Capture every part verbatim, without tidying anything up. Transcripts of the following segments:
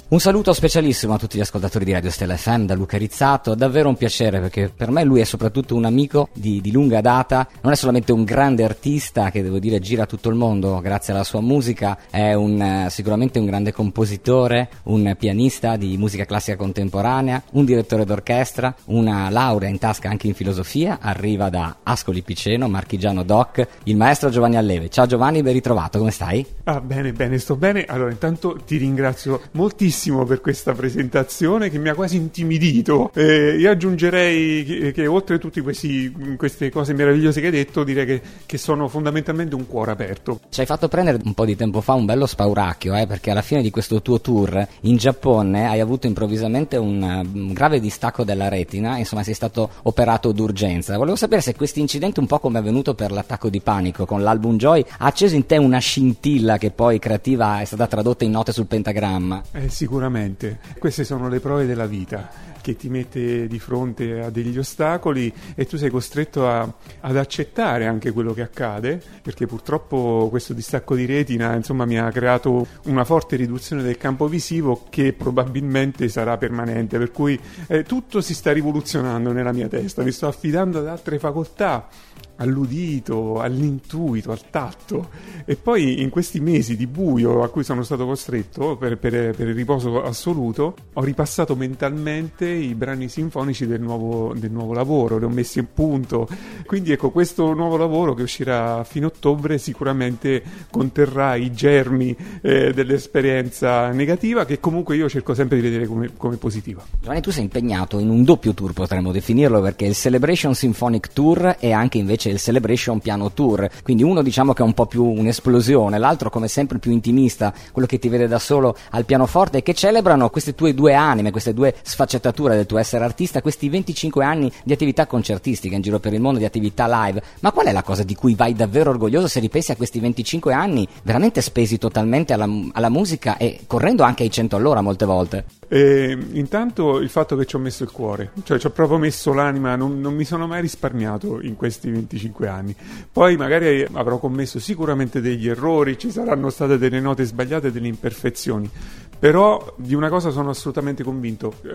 Un saluto specialissimo a tutti gli ascoltatori di Radio Stella F M da Luca Rizzato, davvero un piacere perché per me lui è soprattutto un amico di, di lunga data, non è solamente un grande artista che devo dire gira tutto il mondo grazie alla sua musica, è un, sicuramente un grande compositore, un pianista di musica classica contemporanea, un direttore d'orchestra, una laurea in tasca anche in filosofia, arriva da Ascoli Piceno, marchigiano doc, il maestro Giovanni Alleve. Ciao Giovanni, ben ritrovato, come stai? Ah, bene, bene, sto bene. Allora, intanto ti ringrazio moltissimo per questa presentazione che mi ha quasi intimidito. Eh, io aggiungerei che, che oltre a tutte queste cose meravigliose che hai detto, direi che, che sono fondamentalmente un cuore aperto. Ci hai fatto prendere un po' di tempo fa un bello spauracchio, eh, perché alla fine di questo tuo tour in Giappone hai avuto improvvisamente un, un grave distacco della retina, insomma sei stato operato d'urgenza. Volevo sapere se questo incidente, un po' come è avvenuto per l'attacco di panico con l'album Joy, ha acceso in te una scintilla che poi creativa è stata tradotta in note sul pentagramma. Eh, sicuramente, queste sono le prove della vita che ti mette di fronte a degli ostacoli e tu sei costretto a, ad accettare anche quello che accade, perché purtroppo questo distacco di retina insomma mi ha creato una forte riduzione del campo visivo che probabilmente sarà permanente, per cui eh, tutto si sta rivoluzionando nella mia testa, mi sto affidando ad altre facoltà, all'udito, all'intuito, al tatto, e poi in questi mesi di buio a cui sono stato costretto per, per, per il riposo assoluto ho ripassato mentalmente i brani sinfonici del nuovo, del nuovo lavoro, li ho messi in punto, quindi ecco, questo nuovo lavoro che uscirà a fine ottobre sicuramente conterrà i germi eh, dell'esperienza negativa, che comunque io cerco sempre di vedere come, come positiva. Giovanni, tu sei impegnato in un doppio tour, potremmo definirlo, perché il Celebration Symphonic Tour e anche invece il Celebration Piano Tour, quindi uno diciamo che è un po' più un'esplosione, l'altro come sempre più intimista, quello che ti vede da solo al pianoforte, e che celebrano queste tue due anime, queste due sfaccettature del tuo essere artista, questi venticinque anni di attività concertistica in giro per il mondo, di attività live. Ma qual è la cosa di cui vai davvero orgoglioso se ripensi a questi venticinque anni veramente spesi totalmente alla, alla musica e correndo anche ai cento all'ora molte volte? Eh, intanto il fatto che ci ho messo il cuore, cioè ci ho proprio messo l'anima, non, non mi sono mai risparmiato in questi venticinque anni. Poi magari avrò commesso sicuramente degli errori, ci saranno state delle note sbagliate, delle imperfezioni, però di una cosa sono assolutamente convinto, eh,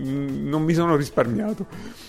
non mi sono risparmiato.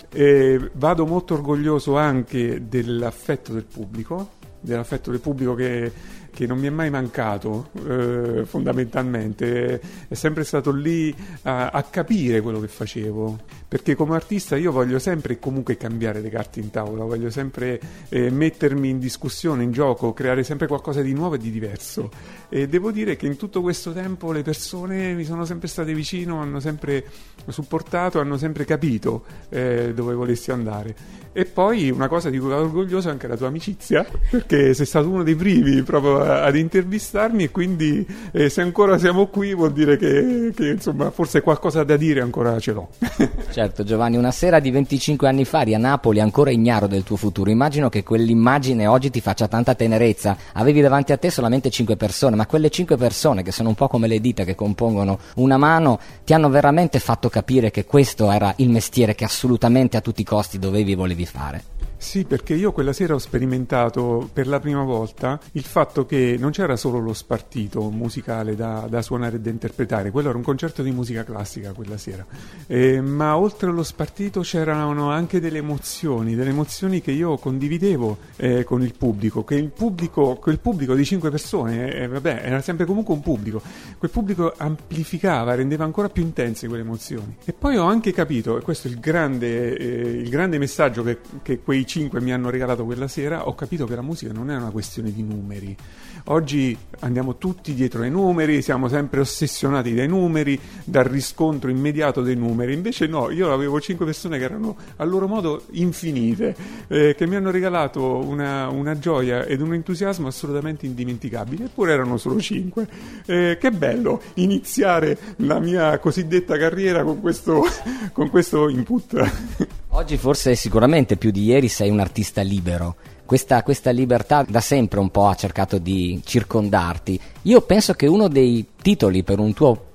Eh, vado molto orgoglioso anche dell'affetto del pubblico, dell'affetto del pubblico che che non mi è mai mancato, eh, fondamentalmente è sempre stato lì a, a capire quello che facevo, perché come artista io voglio sempre comunque cambiare le carte in tavola, voglio sempre eh, mettermi in discussione, in gioco, creare sempre qualcosa di nuovo e di diverso, e devo dire che in tutto questo tempo le persone mi sono sempre state vicino, hanno sempre supportato, hanno sempre capito eh, dove volessi andare. E poi una cosa di cui vado orgoglioso è anche la tua amicizia, perché sei stato uno dei primi proprio ad intervistarmi, e quindi eh, se ancora siamo qui vuol dire che, che insomma forse qualcosa da dire ancora ce l'ho. Certo Giovanni, una sera di venticinque anni fa eri a Napoli ancora ignaro del tuo futuro, immagino che quell'immagine oggi ti faccia tanta tenerezza, avevi davanti a te solamente cinque persone, ma quelle cinque persone che sono un po' come le dita che compongono una mano ti hanno veramente fatto capire che questo era il mestiere che assolutamente a tutti i costi dovevi e volevi fare. Sì, perché io quella sera ho sperimentato per la prima volta il fatto che non c'era solo lo spartito musicale da, da suonare e da interpretare, quello era un concerto di musica classica quella sera, eh, ma oltre allo spartito c'erano anche delle emozioni, delle emozioni che io condividevo eh, con il pubblico, che il pubblico, quel pubblico di cinque persone, eh, vabbè, era sempre comunque un pubblico, quel pubblico amplificava, rendeva ancora più intense quelle emozioni. E poi ho anche capito, e questo è il grande, eh, il grande messaggio che, che quei cinque mi hanno regalato quella sera, ho capito che la musica non è una questione di numeri. Oggi andiamo tutti dietro ai numeri, siamo sempre ossessionati dai numeri, dal riscontro immediato dei numeri, invece no, io avevo cinque persone che erano a loro modo infinite, eh, che mi hanno regalato una, una gioia ed un entusiasmo assolutamente indimenticabili, eppure erano solo cinque. Eh, che bello iniziare la mia cosiddetta carriera con questo, con questo input. Oggi forse sicuramente più di ieri sei un artista libero. Questa, questa libertà da sempre un po' ha cercato di circondarti. Io penso che uno dei titoli per un tuo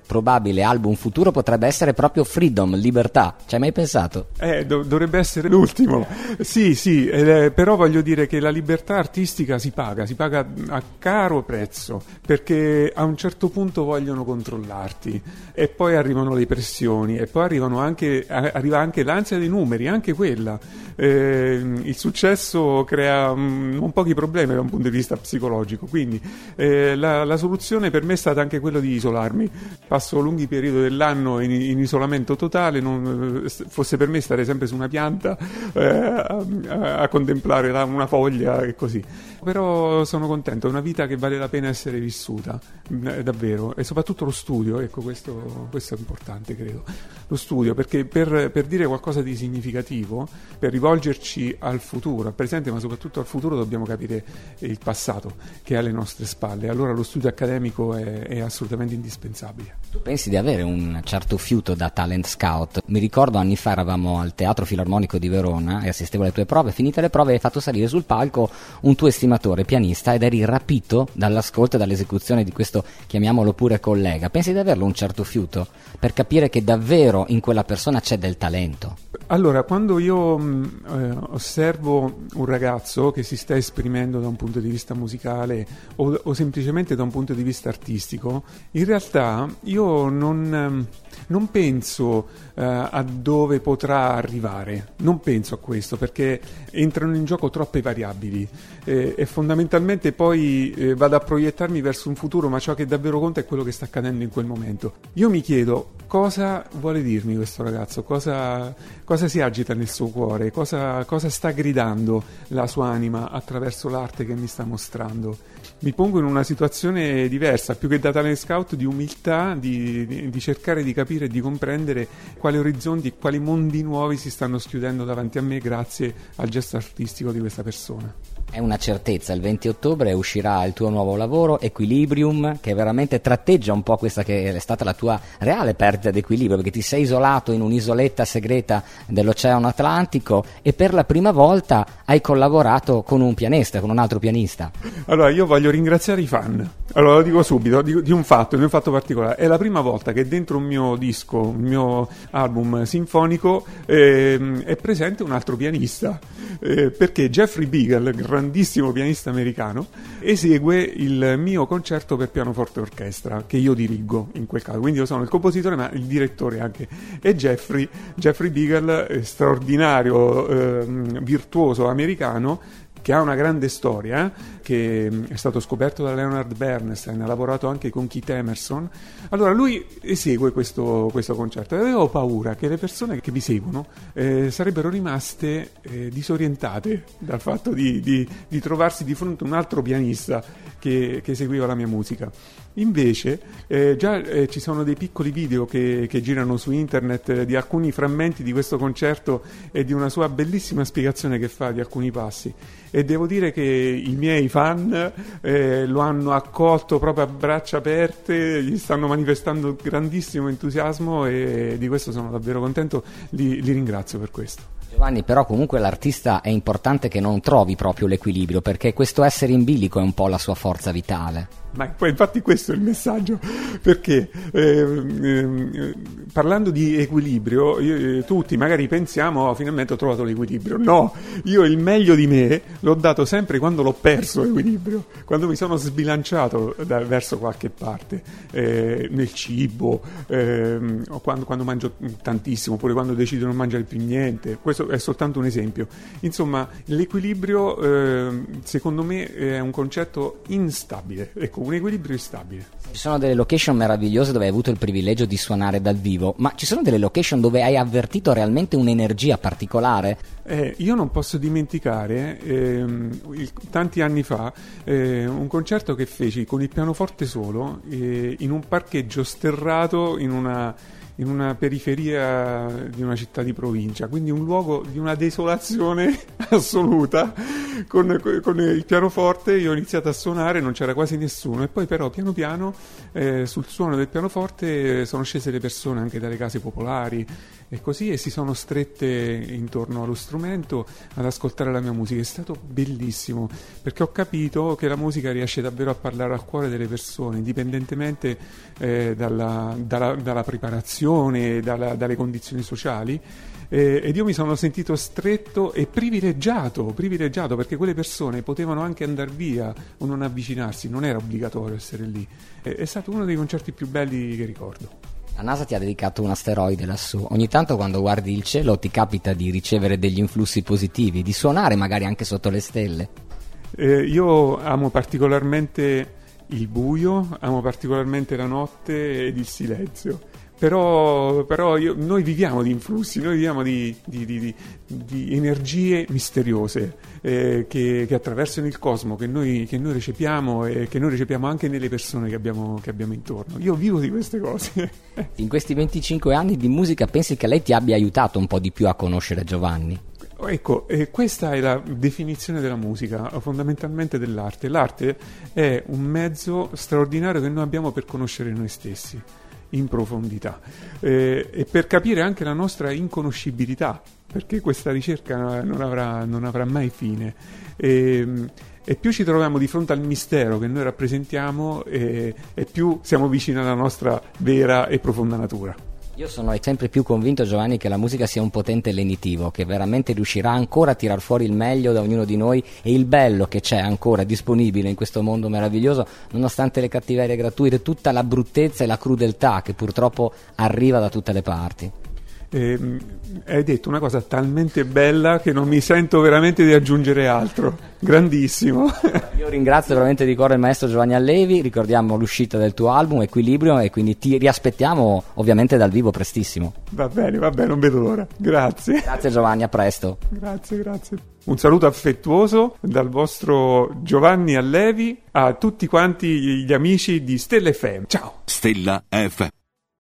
probabile album futuro potrebbe essere proprio Freedom, libertà. Ci hai mai pensato? Eh, do- dovrebbe essere l'ultimo. Sì, sì, eh, però voglio dire che la libertà artistica si paga, si paga a caro prezzo, perché a un certo punto vogliono controllarti e poi arrivano le pressioni e poi arrivano anche, arriva anche l'ansia dei numeri, anche quella. Eh, il successo crea um, non pochi problemi da un punto di vista psicologico, quindi eh, la, la soluzione per me è stata anche quella di isolarmi. Passo lunghi periodi dell'anno in, in isolamento totale, non, fosse per me stare sempre su una pianta eh, a, a contemplare la, una foglia e così. Però sono contento, è una vita che vale la pena essere vissuta, eh, davvero, e soprattutto lo studio, ecco, questo, questo è importante, credo. Lo studio, perché per, per dire qualcosa di significativo, per rivolgerci al futuro, al presente, ma soprattutto al futuro, dobbiamo capire il passato che è alle nostre spalle. Allora lo studio accademico è, è assolutamente indispensabile. Tu pensi di avere un certo fiuto da talent scout? Mi ricordo anni fa eravamo al Teatro Filarmonico di Verona e assistevo alle tue prove. Finite le prove hai fatto salire sul palco un tuo estimatore pianista ed eri rapito dall'ascolto e dall'esecuzione di questo, chiamiamolo pure collega. Pensi di averlo un certo fiuto per capire che davvero in quella persona c'è del talento? Allora, quando io mh, eh, osservo un ragazzo che si sta esprimendo da un punto di vista musicale o, o semplicemente da un punto di vista artistico, in realtà io non, non penso eh, a dove potrà arrivare, non penso a questo, perché entrano in gioco troppe variabili eh, e fondamentalmente poi eh, vado a proiettarmi verso un futuro, ma ciò che davvero conta è quello che sta accadendo in quel momento. Io mi chiedo cosa vuole dirmi questo ragazzo, cosa, cosa si agita nel suo cuore, cosa, cosa sta gridando la sua anima attraverso l'arte che mi sta mostrando. Mi pongo in una situazione diversa, più che da talent scout, di umiltà, di, di, di cercare di capire e di comprendere quali orizzonti e quali mondi nuovi si stanno schiudendo davanti a me grazie al gesto artistico di questa persona. È una certezza, il venti ottobre uscirà il tuo nuovo lavoro, Equilibrium, che veramente tratteggia un po' questa che è stata la tua reale perdita di equilibrio, perché ti sei isolato in un'isoletta segreta dell'Oceano Atlantico e per la prima volta hai collaborato con un pianista, con un altro pianista. Allora, io voglio ringraziare i fan. Allora, lo dico subito, di, di un fatto, di un fatto particolare. È la prima volta che dentro un mio disco, un mio album sinfonico, eh, è presente un altro pianista, eh, perché Jeffrey Beagle, grandissimo pianista americano, esegue il mio concerto per pianoforte e orchestra che io dirigo in quel caso, quindi io sono il compositore ma il direttore anche, e Jeffrey, Jeffrey Beagle, straordinario eh, virtuoso americano che ha una grande storia, che è stato scoperto da Leonard Bernstein, ha lavorato anche con Keith Emerson. Allora lui esegue questo, questo concerto e avevo paura che le persone che mi seguono eh, sarebbero rimaste eh, disorientate dal fatto di, di, di trovarsi di fronte a un altro pianista che, che eseguiva la mia musica. Invece eh, già eh, ci sono dei piccoli video che, che girano su internet eh, di alcuni frammenti di questo concerto e di una sua bellissima spiegazione che fa di alcuni passi, e devo dire che i miei fan eh, lo hanno accolto proprio a braccia aperte, gli stanno manifestando grandissimo entusiasmo e di questo sono davvero contento, li, li ringrazio per questo. Giovanni, però comunque l'artista è importante che non trovi proprio l'equilibrio, perché questo essere in bilico è un po' la sua forza vitale. Ma poi infatti questo è il messaggio, perché eh, eh, parlando di equilibrio io, tutti magari pensiamo oh, finalmente ho trovato l'equilibrio. No, io il meglio di me l'ho dato sempre quando l'ho perso l'equilibrio, quando mi sono sbilanciato da, verso qualche parte, eh, nel cibo, eh, o quando, quando mangio tantissimo, oppure quando decido di non mangiare più niente. Questo è soltanto un esempio. Insomma, l'equilibrio eh, secondo me è un concetto instabile, ecco, un equilibrio instabile. Ci sono delle location meravigliose dove hai avuto il privilegio di suonare dal vivo, ma ci sono delle location dove hai avvertito realmente un'energia particolare? Eh, io non posso dimenticare ehm, il, tanti anni fa eh, un concerto che feci con il pianoforte solo eh, in un parcheggio sterrato in una in una periferia di una città di provincia, quindi un luogo di una desolazione assoluta, con, con il pianoforte io ho iniziato a suonare, non c'era quasi nessuno, e poi però piano piano eh, sul suono del pianoforte sono scese le persone anche dalle case popolari, e così, e si sono strette intorno allo strumento ad ascoltare la mia musica. È stato bellissimo, perché ho capito che la musica riesce davvero a parlare al cuore delle persone, indipendentemente eh, dalla, dalla, dalla preparazione, dalla, dalle condizioni sociali. Eh, ed io mi sono sentito stretto e privilegiato, privilegiato perché quelle persone potevano anche andare via o non avvicinarsi, non era obbligatorio essere lì. Eh, è stato uno dei concerti più belli che ricordo. La NASA ti ha dedicato un asteroide lassù. Ogni tanto quando guardi il cielo ti capita di ricevere degli influssi positivi, di suonare magari anche sotto le stelle? Eh, io amo particolarmente il buio, amo particolarmente la notte ed il silenzio. Però, però io, noi viviamo di influssi, noi viviamo di, di, di, di, di energie misteriose eh, che, che attraversano il cosmo, che noi, che noi recepiamo e che noi recepiamo anche nelle persone che abbiamo, che abbiamo intorno. Io vivo di queste cose. In questi venticinque anni di musica pensi che lei ti abbia aiutato un po' di più a conoscere Giovanni? Ecco, eh, questa è la definizione della musica, fondamentalmente dell'arte. L'arte è un mezzo straordinario che noi abbiamo per conoscere noi stessi in profondità eh, e per capire anche la nostra inconoscibilità, perché questa ricerca non avrà, non avrà mai fine e, e più ci troviamo di fronte al mistero che noi rappresentiamo e, e più siamo vicini alla nostra vera e profonda natura. Io sono sempre più convinto, Giovanni, che la musica sia un potente lenitivo, che veramente riuscirà ancora a tirar fuori il meglio da ognuno di noi e il bello che c'è ancora disponibile in questo mondo meraviglioso, nonostante le cattiverie gratuite, tutta la bruttezza e la crudeltà che purtroppo arriva da tutte le parti. Eh, hai detto una cosa talmente bella che non mi sento veramente di aggiungere altro. Grandissimo. Io ringrazio veramente di cuore il maestro Giovanni Allevi, ricordiamo l'uscita del tuo album Equilibrio e quindi ti riaspettiamo ovviamente dal vivo prestissimo. Va bene, va bene, non vedo l'ora. Grazie. Grazie Giovanni, a presto. Grazie, grazie. Un saluto affettuoso dal vostro Giovanni Allevi a tutti quanti gli amici di Stella F M. Ciao. Stella F M.